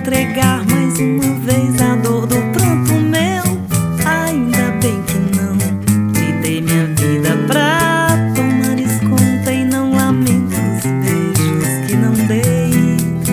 entregar mais uma vez a dor do pranto meu. Ainda bem que não te dei minha vida pra tomares conta e não lamento os beijos que não dei.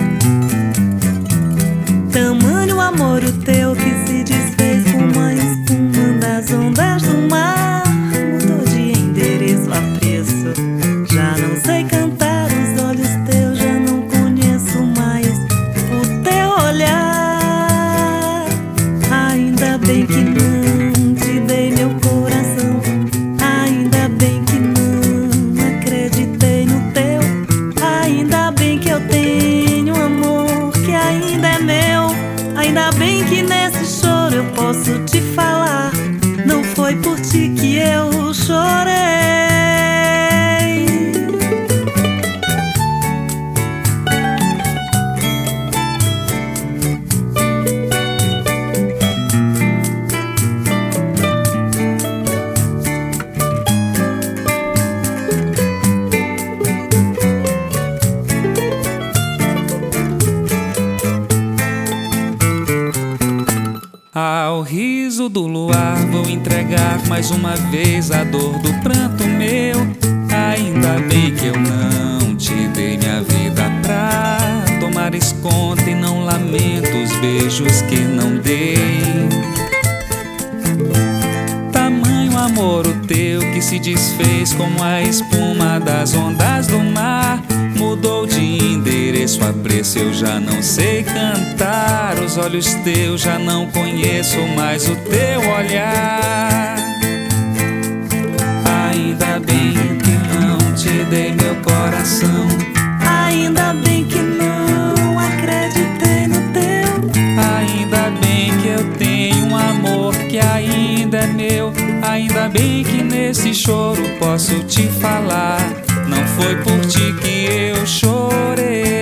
Tamanho amor o teu que se desfez como a espuma das ondas do mar. Mudou de endereço a preço, já não sei cantar os olhos teus, já não conheço mais o teu olhar. Ainda bem que não te dei meu coração, ainda bem que não acreditei no teu. Ainda bem que eu tenho um amor que ainda é meu. Ainda bem que nesse choro eu posso te falar, não foi por ti que eu chorei. Ao riso do luar vou entregar mais uma vez a dor do pranto meu. Ainda bem que eu não te dei minha vida pra tomares conta e não lamento os beijos que não dei. Tamanho amor o teu que se desfez como a espuma das ondas do mar. Mudou de endereço a preço, eu já não sei cantar os olhos teus, já não conheço mais o teu olhar. Ainda bem que não te dei meu coração, Ainda bem que não acreditei no teu. ainda bem que eu tenho um amor que ainda é meu. Ainda bem que nesse choro posso te falar, não foi por ti que eu chorei.